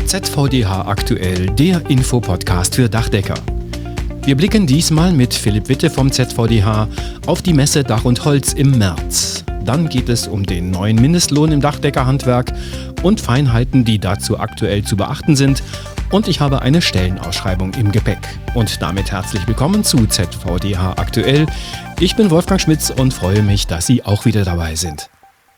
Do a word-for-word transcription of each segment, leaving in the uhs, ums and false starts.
Z V D H aktuell, der Infopodcast für Dachdecker. Wir blicken diesmal mit Philipp Witte vom Z V D H auf die Messe Dach und Holz im März. Dann geht es um den neuen Mindestlohn im Dachdeckerhandwerk und Feinheiten, die dazu aktuell zu beachten sind. Und ich habe eine Stellenausschreibung im Gepäck. Und damit herzlich willkommen zu Z V D H aktuell. Ich bin Wolfgang Schmitz und freue mich, dass Sie auch wieder dabei sind.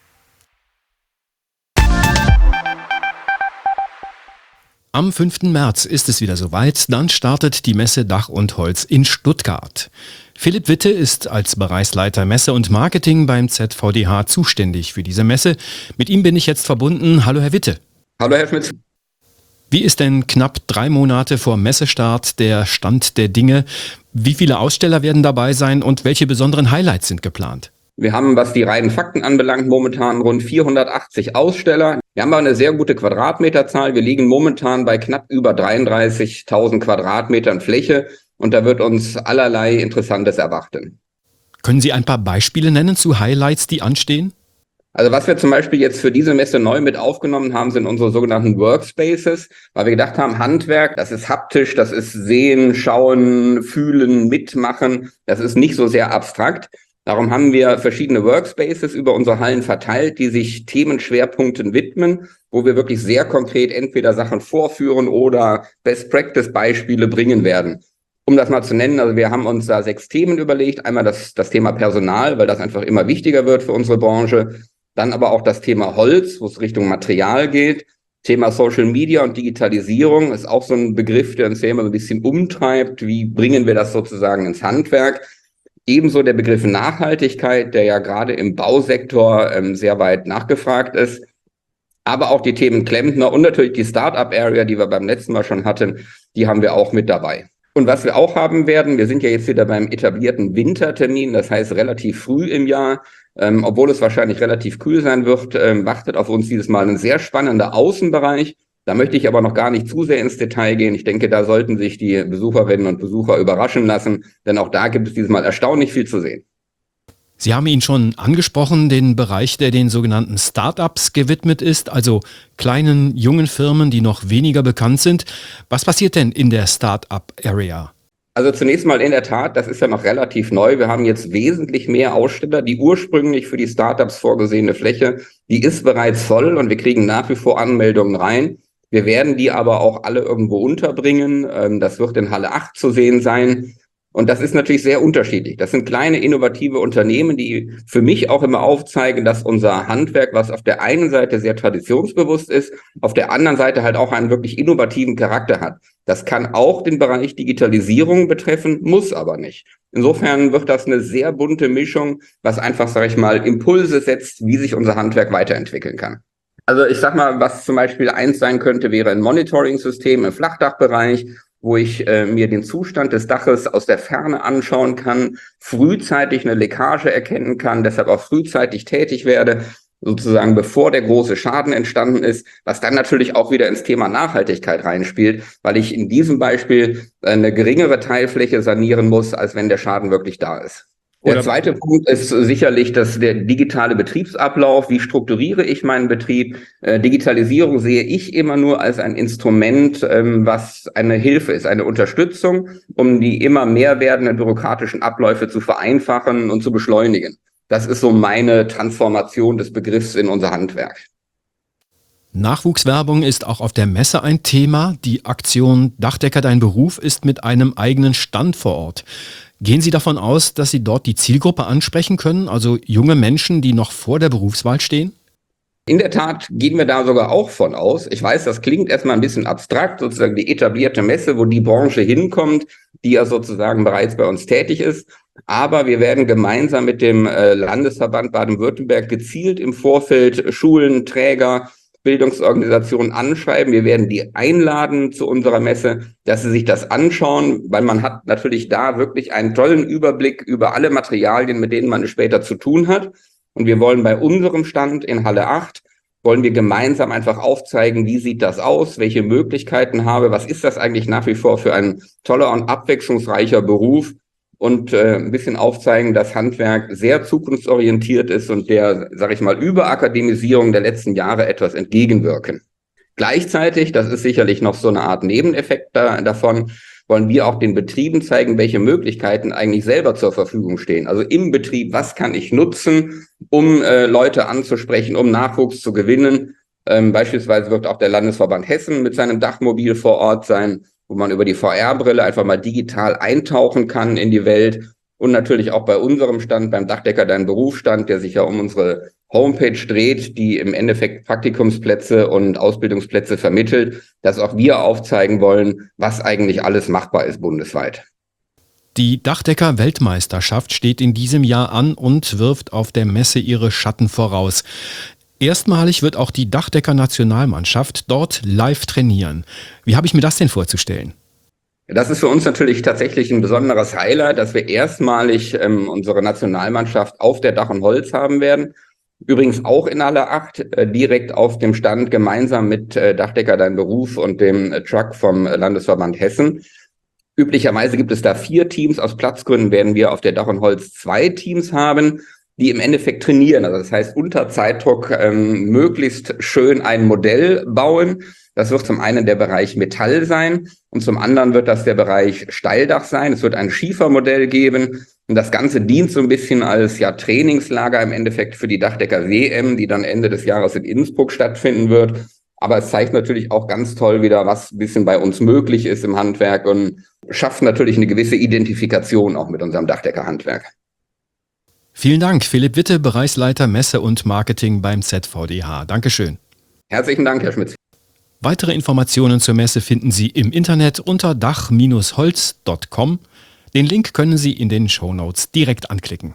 Am fünften März ist es wieder soweit, dann startet die Messe Dach und Holz in Stuttgart. Philipp Witte ist als Bereichsleiter Messe und Marketing beim Z V D H zuständig für diese Messe. Mit ihm bin ich jetzt verbunden. Hallo Herr Witte. Hallo Herr Schmitz. Wie ist denn knapp drei Monate vor Messestart der Stand der Dinge? Wie viele Aussteller werden dabei sein und welche besonderen Highlights sind geplant? Wir haben, was die reinen Fakten anbelangt, momentan rund vierhundertachtzig Aussteller. Wir haben aber eine sehr gute Quadratmeterzahl. Wir liegen momentan bei knapp über dreiunddreißigtausend Quadratmetern Fläche und da wird uns allerlei Interessantes erwarten. Können Sie ein paar Beispiele nennen zu Highlights, die anstehen? Also was wir zum Beispiel jetzt für diese Messe neu mit aufgenommen haben, sind unsere sogenannten Workspaces, weil wir gedacht haben, Handwerk, das ist haptisch, das ist sehen, schauen, fühlen, mitmachen, das ist nicht so sehr abstrakt. Darum haben wir verschiedene Workspaces über unsere Hallen verteilt, die sich Themenschwerpunkten widmen, wo wir wirklich sehr konkret entweder Sachen vorführen oder Best-Practice-Beispiele bringen werden. Um das mal zu nennen, also wir haben uns da sechs Themen überlegt. Einmal das, das Thema Personal, weil das einfach immer wichtiger wird für unsere Branche. Dann aber auch das Thema Holz, wo es Richtung Material geht. Thema Social Media und Digitalisierung ist auch so ein Begriff, der uns ja immer so ein bisschen umtreibt. Wie bringen wir das sozusagen ins Handwerk? Ebenso der Begriff Nachhaltigkeit, der ja gerade im Bausektor ähm, sehr weit nachgefragt ist. Aber auch die Themen Klempner und natürlich die Start-up-Area, die wir beim letzten Mal schon hatten, die haben wir auch mit dabei. Und was wir auch haben werden, wir sind ja jetzt wieder beim etablierten Wintertermin, das heißt relativ früh im Jahr, ähm, obwohl es wahrscheinlich relativ kühl sein wird, ähm, wartet auf uns dieses Mal ein sehr spannender Außenbereich. Da möchte ich aber noch gar nicht zu sehr ins Detail gehen. Ich denke, da sollten sich die Besucherinnen und Besucher überraschen lassen, denn auch da gibt es dieses Mal erstaunlich viel zu sehen. Sie haben ihn schon angesprochen, den Bereich, der den sogenannten Startups gewidmet ist, also kleinen, jungen Firmen, die noch weniger bekannt sind. Was passiert denn in der Startup-Area? Also zunächst mal in der Tat, das ist ja noch relativ neu. Wir haben jetzt wesentlich mehr Aussteller. Die ursprünglich für die Startups vorgesehene Fläche, die ist bereits voll und wir kriegen nach wie vor Anmeldungen rein. Wir werden die aber auch alle irgendwo unterbringen. Das wird in Halle acht zu sehen sein. Und das ist natürlich sehr unterschiedlich. Das sind kleine, innovative Unternehmen, die für mich auch immer aufzeigen, dass unser Handwerk, was auf der einen Seite sehr traditionsbewusst ist, auf der anderen Seite halt auch einen wirklich innovativen Charakter hat. Das kann auch den Bereich Digitalisierung betreffen, muss aber nicht. Insofern wird das eine sehr bunte Mischung, was einfach, sage ich mal, Impulse setzt, wie sich unser Handwerk weiterentwickeln kann. Also ich sag mal, was zum Beispiel eins sein könnte, wäre ein Monitoring-System im Flachdachbereich, wo ich äh, mir den Zustand des Daches aus der Ferne anschauen kann, frühzeitig eine Leckage erkennen kann, deshalb auch frühzeitig tätig werde, sozusagen bevor der große Schaden entstanden ist, was dann natürlich auch wieder ins Thema Nachhaltigkeit reinspielt, weil ich in diesem Beispiel eine geringere Teilfläche sanieren muss, als wenn der Schaden wirklich da ist. Der Oder zweite Punkt ist sicherlich dass der digitale Betriebsablauf. Wie strukturiere ich meinen Betrieb? Äh, Digitalisierung sehe ich immer nur als ein Instrument, ähm, was eine Hilfe ist, eine Unterstützung, um die immer mehr werdenden bürokratischen Abläufe zu vereinfachen und zu beschleunigen. Das ist so meine Transformation des Begriffs in unser Handwerk. Nachwuchswerbung ist auch auf der Messe ein Thema. Die Aktion Dachdecker dein Beruf ist mit einem eigenen Stand vor Ort. Gehen Sie davon aus, dass Sie dort die Zielgruppe ansprechen können, also junge Menschen, die noch vor der Berufswahl stehen? In der Tat gehen wir da sogar auch von aus. Ich weiß, das klingt erstmal ein bisschen abstrakt, sozusagen die etablierte Messe, wo die Branche hinkommt, die ja sozusagen bereits bei uns tätig ist. Aber wir werden gemeinsam mit dem Landesverband Baden-Württemberg gezielt im Vorfeld Schulen, Träger, Bildungsorganisationen anschreiben. Wir werden die einladen zu unserer Messe, dass sie sich das anschauen, weil man hat natürlich da wirklich einen tollen Überblick über alle Materialien, mit denen man es später zu tun hat. Und wir wollen bei unserem Stand in Halle acht, wollen wir gemeinsam einfach aufzeigen, wie sieht das aus, welche Möglichkeiten habe, was ist das eigentlich nach wie vor für ein toller und abwechslungsreicher Beruf und äh, ein bisschen aufzeigen, dass Handwerk sehr zukunftsorientiert ist und der, sage ich mal, Überakademisierung der letzten Jahre etwas entgegenwirken. Gleichzeitig, das ist sicherlich noch so eine Art Nebeneffekt da, davon, wollen wir auch den Betrieben zeigen, welche Möglichkeiten eigentlich selber zur Verfügung stehen. Also im Betrieb, was kann ich nutzen, um äh, Leute anzusprechen, um Nachwuchs zu gewinnen. Ähm, beispielsweise wird auch der Landesverband Hessen mit seinem Dachmobil vor Ort sein, wo man über die V R-Brille einfach mal digital eintauchen kann in die Welt. Und natürlich auch bei unserem Stand, beim Dachdecker Dein Berufsstand, der sich ja um unsere Homepage dreht, die im Endeffekt Praktikumsplätze und Ausbildungsplätze vermittelt, dass auch wir aufzeigen wollen, was eigentlich alles machbar ist bundesweit. Die Dachdecker-Weltmeisterschaft steht in diesem Jahr an und wirft auf der Messe ihre Schatten voraus. Erstmalig wird auch die Dachdecker-Nationalmannschaft dort live trainieren. Wie habe ich mir das denn vorzustellen? Das ist für uns natürlich tatsächlich ein besonderes Highlight, dass wir erstmalig ähm, unsere Nationalmannschaft auf der Dach und Holz haben werden. Übrigens auch in aller Acht, äh, direkt auf dem Stand gemeinsam mit äh, Dachdecker Dein Beruf und dem äh, Truck vom äh, Landesverband Hessen. Üblicherweise gibt es da vier Teams. Aus Platzgründen werden wir auf der Dach und Holz zwei Teams haben, die im Endeffekt trainieren. Also das heißt, unter Zeitdruck ähm, möglichst schön ein Modell bauen. Das wird zum einen der Bereich Metall sein und zum anderen wird das der Bereich Steildach sein. Es wird ein Schiefermodell geben und das Ganze dient so ein bisschen als ja Trainingslager im Endeffekt für die Dachdecker W M, die dann Ende des Jahres in Innsbruck stattfinden wird. Aber es zeigt natürlich auch ganz toll wieder, was ein bisschen bei uns möglich ist im Handwerk und schafft natürlich eine gewisse Identifikation auch mit unserem Dachdeckerhandwerk. Vielen Dank, Philipp Witte, Bereichsleiter Messe und Marketing beim Z V D H. Dankeschön. Herzlichen Dank, Herr Schmitz. Weitere Informationen zur Messe finden Sie im Internet unter dach Bindestrich holz Punkt com. Den Link können Sie in den Shownotes direkt anklicken.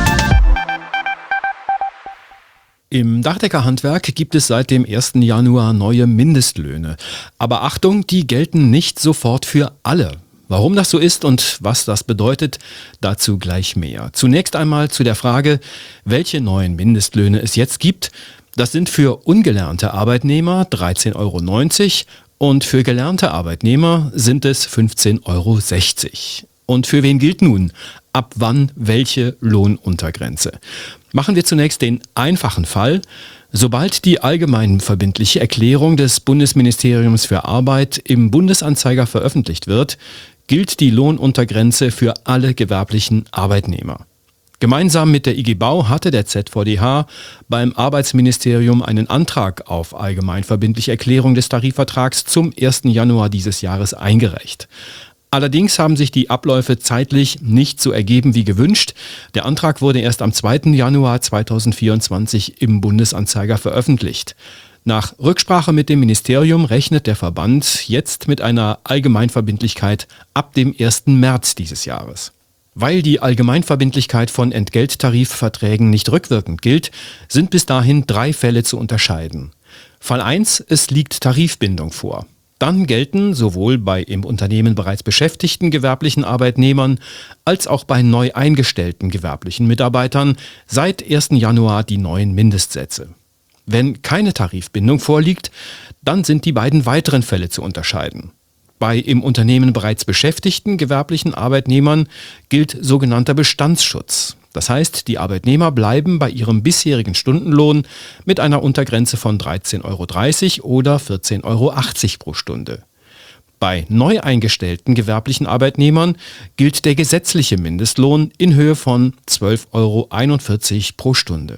Im Dachdeckerhandwerk gibt es seit dem ersten Januar neue Mindestlöhne. Aber Achtung, die gelten nicht sofort für alle. Warum das so ist und was das bedeutet, dazu gleich mehr. Zunächst einmal zu der Frage, welche neuen Mindestlöhne es jetzt gibt. Das sind für ungelernte Arbeitnehmer dreizehn Euro neunzig und für gelernte Arbeitnehmer sind es fünfzehn Euro sechzig. Und für wen gilt nun? Ab wann welche Lohnuntergrenze? Machen wir zunächst den einfachen Fall. Sobald die allgemeinverbindliche Erklärung des Bundesministeriums für Arbeit im Bundesanzeiger veröffentlicht wird, gilt die Lohnuntergrenze für alle gewerblichen Arbeitnehmer. Gemeinsam mit der I G Bau hatte der Z V D H beim Arbeitsministerium einen Antrag auf allgemeinverbindliche Erklärung des Tarifvertrags zum ersten Januar dieses Jahres eingereicht. Allerdings haben sich die Abläufe zeitlich nicht so ergeben wie gewünscht. Der Antrag wurde erst am zweiten Januar zweitausendvierundzwanzig im Bundesanzeiger veröffentlicht. Nach Rücksprache mit dem Ministerium rechnet der Verband jetzt mit einer Allgemeinverbindlichkeit ab dem ersten März dieses Jahres. Weil die Allgemeinverbindlichkeit von Entgelttarifverträgen nicht rückwirkend gilt, sind bis dahin drei Fälle zu unterscheiden. Fall eins, es liegt Tarifbindung vor. Dann gelten sowohl bei im Unternehmen bereits beschäftigten gewerblichen Arbeitnehmern als auch bei neu eingestellten gewerblichen Mitarbeitern seit ersten Januar die neuen Mindestsätze. Wenn keine Tarifbindung vorliegt, dann sind die beiden weiteren Fälle zu unterscheiden. Bei im Unternehmen bereits beschäftigten gewerblichen Arbeitnehmern gilt sogenannter Bestandsschutz. Das heißt, die Arbeitnehmer bleiben bei ihrem bisherigen Stundenlohn mit einer Untergrenze von dreizehn Euro dreißig oder vierzehn Euro achtzig pro Stunde. Bei neu eingestellten gewerblichen Arbeitnehmern gilt der gesetzliche Mindestlohn in Höhe von zwölf Euro einundvierzig pro Stunde.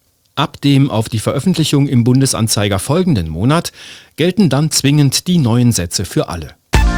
Ab dem auf die Veröffentlichung im Bundesanzeiger folgenden Monat gelten dann zwingend die neuen Sätze für alle.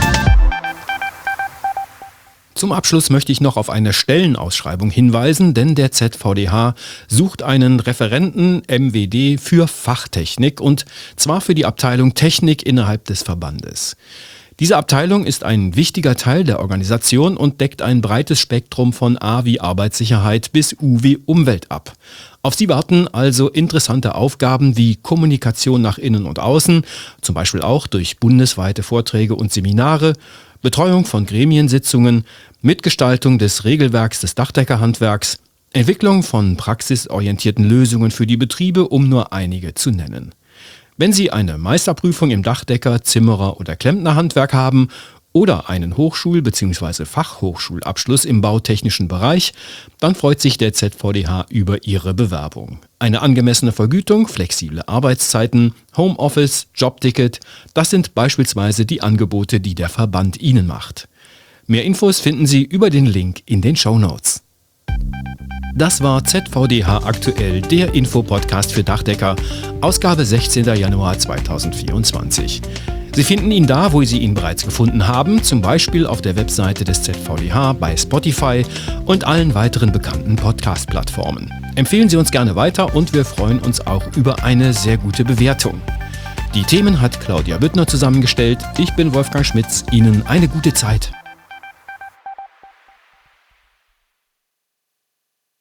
Zum Abschluss möchte ich noch auf eine Stellenausschreibung hinweisen, denn der Z V D H sucht einen Referenten M W D für Fachtechnik und zwar für die Abteilung Technik innerhalb des Verbandes. Diese Abteilung ist ein wichtiger Teil der Organisation und deckt ein breites Spektrum von A wie Arbeitssicherheit bis U wie Umwelt ab. Auf Sie warten also interessante Aufgaben wie Kommunikation nach innen und außen, zum Beispiel auch durch bundesweite Vorträge und Seminare, Betreuung von Gremiensitzungen, Mitgestaltung des Regelwerks des Dachdeckerhandwerks, Entwicklung von praxisorientierten Lösungen für die Betriebe, um nur einige zu nennen. Wenn Sie eine Meisterprüfung im Dachdecker-, Zimmerer- oder Klempnerhandwerk haben oder einen Hochschul- bzw. Fachhochschulabschluss im bautechnischen Bereich, dann freut sich der Z V D H über Ihre Bewerbung. Eine angemessene Vergütung, flexible Arbeitszeiten, Homeoffice, Jobticket, das sind beispielsweise die Angebote, die der Verband Ihnen macht. Mehr Infos finden Sie über den Link in den Shownotes. Das war Z V D H aktuell, der Infopodcast für Dachdecker, Ausgabe sechzehnten Januar zweitausendvierundzwanzig. Sie finden ihn da, wo Sie ihn bereits gefunden haben, zum Beispiel auf der Webseite des Z V D H, bei Spotify und allen weiteren bekannten Podcast-Plattformen. Empfehlen Sie uns gerne weiter und wir freuen uns auch über eine sehr gute Bewertung. Die Themen hat Claudia Büttner zusammengestellt. Ich bin Wolfgang Schmitz. Ihnen eine gute Zeit.